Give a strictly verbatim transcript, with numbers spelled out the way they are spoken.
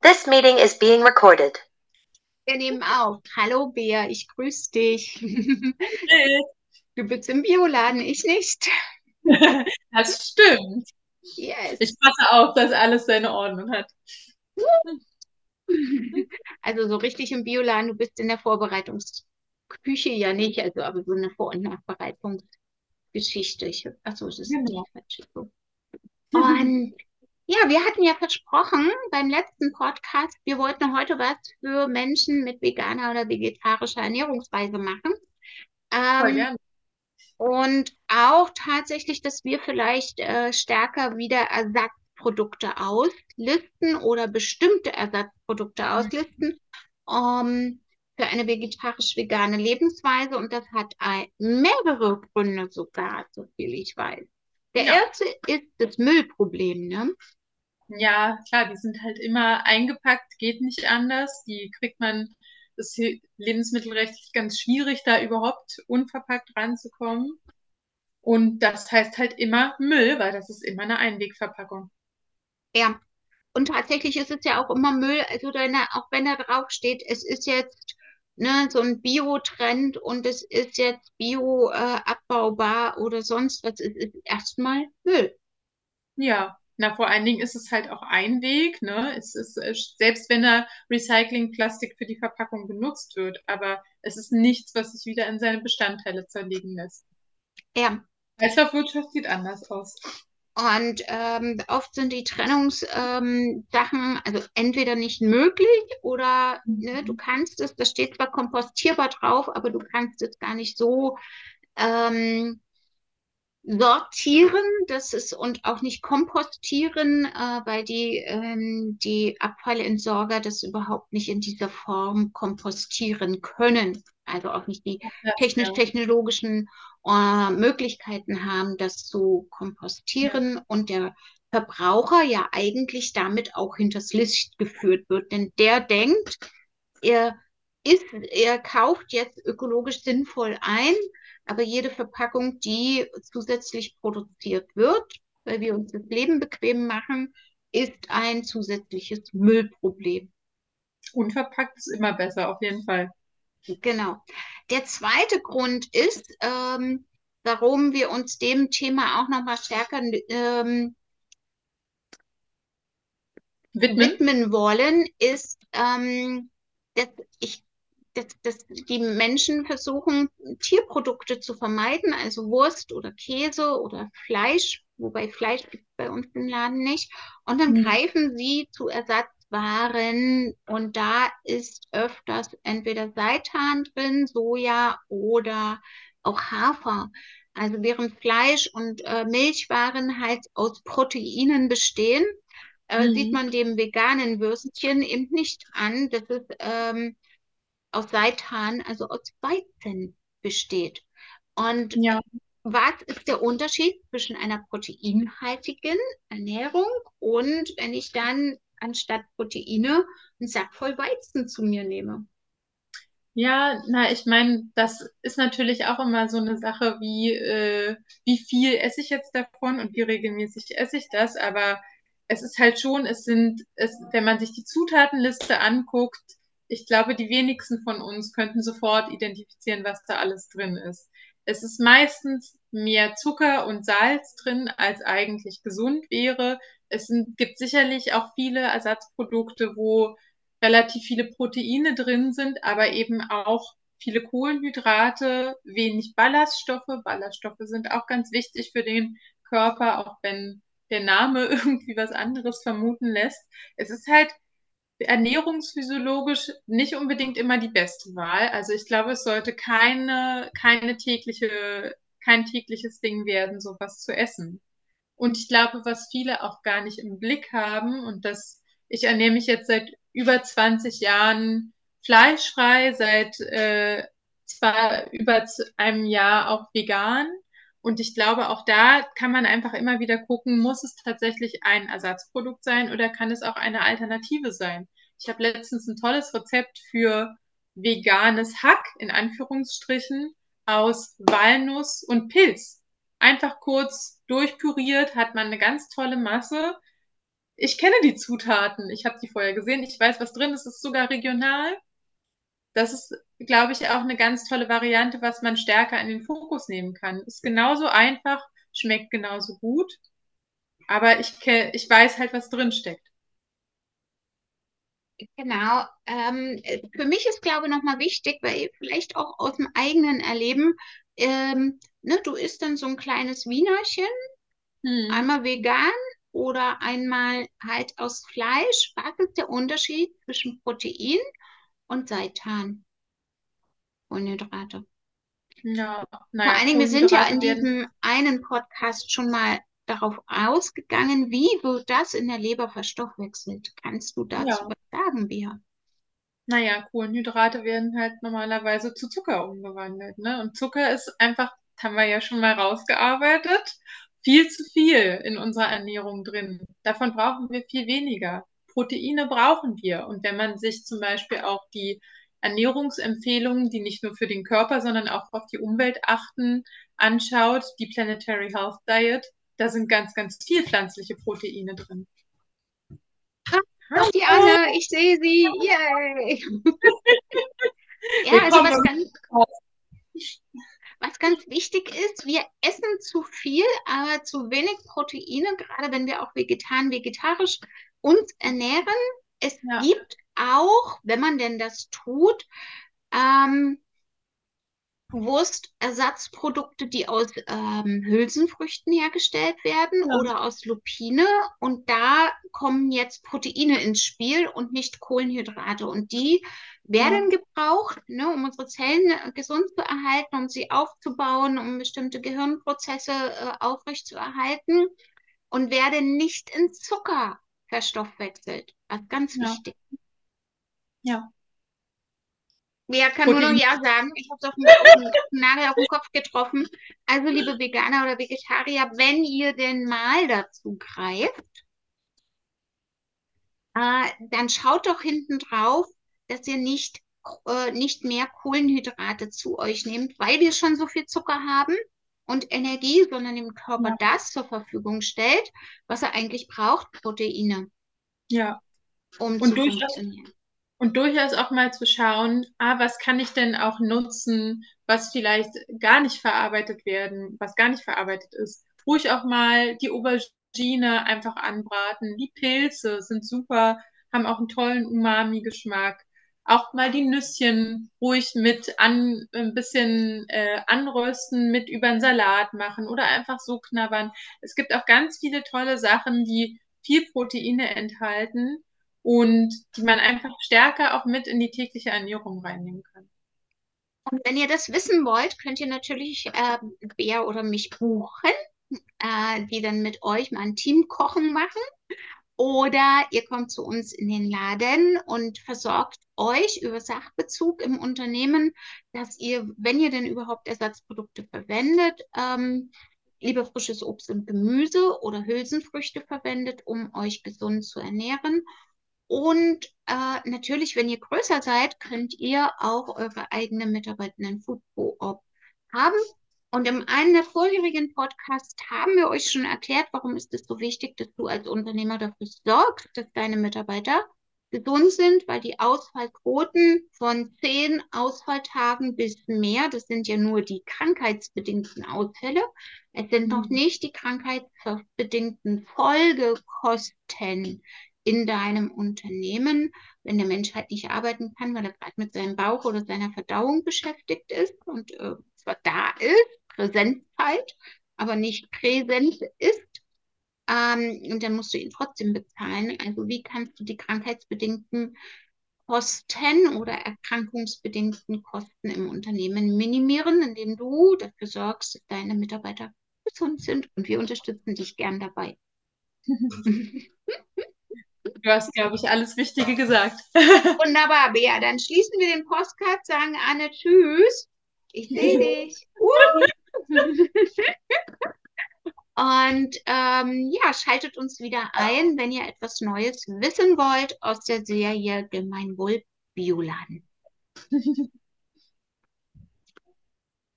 This meeting is being recorded. Wir nehmen auf. Hallo Bea, ich grüße dich. Hey. Du bist im Bioladen, ich nicht. Das stimmt. Yes. Ich passe auf, dass alles seine Ordnung hat. Also so richtig im Bioladen, du bist in der Vorbereitungsküche ja nicht, also aber so eine Vor- und Nachbereitungsgeschichte. Ich, achso, das ist die Genau. falsche. So. Und ja, wir hatten ja versprochen beim letzten Podcast, wir wollten heute was für Menschen mit veganer oder vegetarischer Ernährungsweise machen. Voll Ähm, gerne. Und auch tatsächlich, dass wir vielleicht äh, stärker wieder Ersatzprodukte auslisten oder bestimmte Ersatzprodukte auslisten ähm, für eine vegetarisch-vegane Lebensweise. Und das hat ein, mehrere Gründe sogar, so viel ich weiß. Der Ja. erste ist das Müllproblem, ne? Ja, klar, die sind halt immer eingepackt, geht nicht anders. Die kriegt man, das ist hier lebensmittelrechtlich ganz schwierig, da überhaupt unverpackt ranzukommen. Und das heißt halt immer Müll, weil das ist immer eine Einwegverpackung. Ja. Und tatsächlich ist es ja auch immer Müll, also wenn da, auch wenn da drauf steht, es ist jetzt ne, so ein Bio-Trend und es ist jetzt bio äh, abbaubar oder sonst was, es ist erstmal Müll. Ja, na, vor allen Dingen ist es halt auch Einweg, ne? Es ist, äh, selbst wenn da Recyclingplastik für die Verpackung benutzt wird, aber es ist nichts, was sich wieder in seine Bestandteile zerlegen lässt. Ja. Kreislaufwirtschaft sieht anders aus. Und ähm, oft sind die Trennungssachen ähm, Sachen, also entweder nicht möglich oder ne, du Mhm. kannst es, da steht zwar kompostierbar drauf, aber du kannst es gar nicht so ähm, sortieren, das ist und auch nicht kompostieren, äh, weil die, ähm, die Abfallentsorger das überhaupt nicht in dieser Form kompostieren können. Also auch nicht die Das, ja. technisch-technologischen äh, Möglichkeiten haben, das zu Ja. kompostieren und der Verbraucher ja eigentlich damit auch hinters Licht geführt wird. Denn der denkt, er ist, er kauft jetzt ökologisch sinnvoll ein, aber jede Verpackung, die zusätzlich produziert wird, weil wir uns das Leben bequem machen, ist ein zusätzliches Müllproblem. Unverpackt ist immer besser, auf jeden Fall. Genau. Der zweite Grund ist, ähm, warum wir uns dem Thema auch nochmal stärker ähm, Widmen? widmen wollen, ist, ähm, dass ich, dass, dass die Menschen versuchen, Tierprodukte zu vermeiden, also Wurst oder Käse oder Fleisch, wobei Fleisch gibt es bei uns im Laden nicht. Und dann Mhm. greifen sie zu Ersatzwaren und da ist öfters entweder Seitan drin, Soja oder auch Hafer. Also während Fleisch und äh, Milchwaren halt aus Proteinen bestehen, äh, sieht Mhm. man dem veganen Würstchen eben nicht an, dass es ähm, aus Seitan, also aus Weizen besteht. Und Ja. was ist der Unterschied zwischen einer proteinhaltigen Ernährung und wenn ich dann anstatt Proteine einen Sack voll Weizen zu mir nehme? Ja, na, ich meine, das ist natürlich auch immer so eine Sache, wie, äh, wie viel esse ich jetzt davon und wie regelmäßig esse ich das. Aber es ist halt schon, es sind, es, wenn man sich die Zutatenliste anguckt, ich glaube, die wenigsten von uns könnten sofort identifizieren, was da alles drin ist. Es ist meistens mehr Zucker und Salz drin, als eigentlich gesund wäre. Es sind, gibt sicherlich auch viele Ersatzprodukte, wo relativ viele Proteine drin sind, aber eben auch viele Kohlenhydrate, wenig Ballaststoffe. Ballaststoffe sind auch ganz wichtig für den Körper, auch wenn der Name irgendwie was anderes vermuten lässt. Es ist halt ernährungsphysiologisch nicht unbedingt immer die beste Wahl. Also ich glaube, es sollte keine, keine tägliche, kein tägliches Ding werden, sowas zu essen. Und ich glaube, was viele auch gar nicht im Blick haben, und das, ich ernähre mich jetzt seit über zwanzig Jahren fleischfrei, seit äh, zwar über z- einem Jahr auch vegan. Und ich glaube, auch da kann man einfach immer wieder gucken, muss es tatsächlich ein Ersatzprodukt sein oder kann es auch eine Alternative sein? Ich habe letztens ein tolles Rezept für veganes Hack in Anführungsstrichen aus Walnuss und Pilz. Einfach kurz durchpüriert, hat man eine ganz tolle Masse. Ich kenne die Zutaten. Ich habe die vorher gesehen. Ich weiß, was drin ist. Es ist sogar regional. Das ist, glaube ich, auch eine ganz tolle Variante, was man stärker in den Fokus nehmen kann. Ist genauso einfach, schmeckt genauso gut, aber ich, ke- ich weiß halt, was drin steckt. Genau. Ähm, äh, für mich ist, glaube ich, nochmal wichtig, weil vielleicht auch aus dem eigenen Erleben, ähm, ne, du isst dann so ein kleines Wienerchen, Hm. einmal vegan oder einmal halt aus Fleisch. Was ist der Unterschied zwischen Protein und Seitan, Kohlenhydrate? Ja, Vor naja, allen Dingen, wir sind ja in Kohlenhydrate werden, diesem einen Podcast schon mal darauf ausgegangen, wie wird das in der Leber verstoffwechselt? Kannst du dazu ja, was sagen, Bea? naja, Kohlenhydrate werden halt normalerweise zu Zucker umgewandelt, ne? Und Zucker ist einfach, das haben wir ja schon mal rausgearbeitet, viel zu viel in unserer Ernährung drin. Davon brauchen wir viel weniger. Proteine brauchen wir. Und wenn man sich zum Beispiel auch die Ernährungsempfehlungen, die nicht nur für den Körper, sondern auch auf die Umwelt achten, anschaut, die Planetary Health Diet, da sind ganz, ganz viel pflanzliche Proteine drin. Ah, die Anne, ich sehe sie. Yay! Ja, also Willkommen was im ganz, Podcast. was ganz wichtig ist, wir essen zu viel, aber zu wenig Proteine, gerade wenn wir auch vegetan, vegetarisch uns ernähren. Es Ja, gibt auch, wenn man denn das tut, ähm, Wurstersatzprodukte, die aus ähm, Hülsenfrüchten hergestellt werden ja, oder aus Lupine. Und da kommen jetzt Proteine ins Spiel und nicht Kohlenhydrate. Und die ja, werden gebraucht, ne, um unsere Zellen äh, gesund zu erhalten, um sie aufzubauen, um bestimmte Gehirnprozesse äh, aufrechtzuerhalten und werden nicht in Zucker verstoffwechselt. Was ganz ja, wichtig. ja. Wer kann nur noch Protein. Ja sagen? Ich habe es auf den, auf den, auf den Nagel auf den Kopf getroffen. Also, liebe Veganer oder Vegetarier, wenn ihr denn mal dazu greift, äh, dann schaut doch hinten drauf, dass ihr nicht, äh, nicht mehr Kohlenhydrate zu euch nehmt, weil wir schon so viel Zucker haben und Energie, sondern dem Körper Ja, das zur Verfügung stellt, was er eigentlich braucht, Proteine, ja. um zu Und durchaus, funktionieren. und durchaus auch mal zu schauen, ah, was kann ich denn auch nutzen, was vielleicht gar nicht verarbeitet werden, was gar nicht verarbeitet ist. Ruhig auch mal die Aubergine einfach anbraten. Die Pilze sind super, haben auch einen tollen Umami-Geschmack. Auch mal die Nüsschen ruhig mit an, ein bisschen äh, anrösten, mit über den Salat machen oder einfach so knabbern. Es gibt auch ganz viele tolle Sachen, die viel Proteine enthalten und die man einfach stärker auch mit in die tägliche Ernährung reinnehmen kann. Und wenn ihr das wissen wollt, könnt ihr natürlich äh, Bea oder mich buchen, äh, die dann mit euch mal ein Team kochen machen. Oder ihr kommt zu uns in den Laden und versorgt euch über Sachbezug im Unternehmen, dass ihr, wenn ihr denn überhaupt Ersatzprodukte verwendet, ähm, lieber frisches Obst und Gemüse oder Hülsenfrüchte verwendet, um euch gesund zu ernähren. Und äh, natürlich, wenn ihr größer seid, könnt ihr auch eure eigene mitarbeitenden Food Co-op haben. Und in einem der vorherigen Podcasts haben wir euch schon erklärt, warum ist es so wichtig, dass du als Unternehmer dafür sorgst, dass deine Mitarbeiter gesund sind, weil die Ausfallquoten von zehn Ausfalltagen bis mehr, das sind ja nur die krankheitsbedingten Ausfälle, es sind noch Mhm. nicht die krankheitsbedingten Folgekosten in deinem Unternehmen, wenn der Mensch halt nicht arbeiten kann, weil er gerade mit seinem Bauch oder seiner Verdauung beschäftigt ist und äh, zwar da ist, Präsenzzeit, aber nicht präsent ist. Ähm, und dann musst du ihn trotzdem bezahlen. Also wie kannst du die krankheitsbedingten Kosten oder erkrankungsbedingten Kosten im Unternehmen minimieren, indem du dafür sorgst, dass deine Mitarbeiter gesund sind und wir unterstützen dich gern dabei. Du hast, glaube ich, alles Wichtige gesagt. Wunderbar, Bea. Dann schließen wir den Postcard, sagen Anne Tschüss. Ich sehe dich. Uh. Und ähm, ja, schaltet uns wieder ein, wenn ihr etwas Neues wissen wollt aus der Serie Gemeinwohl Bioladen.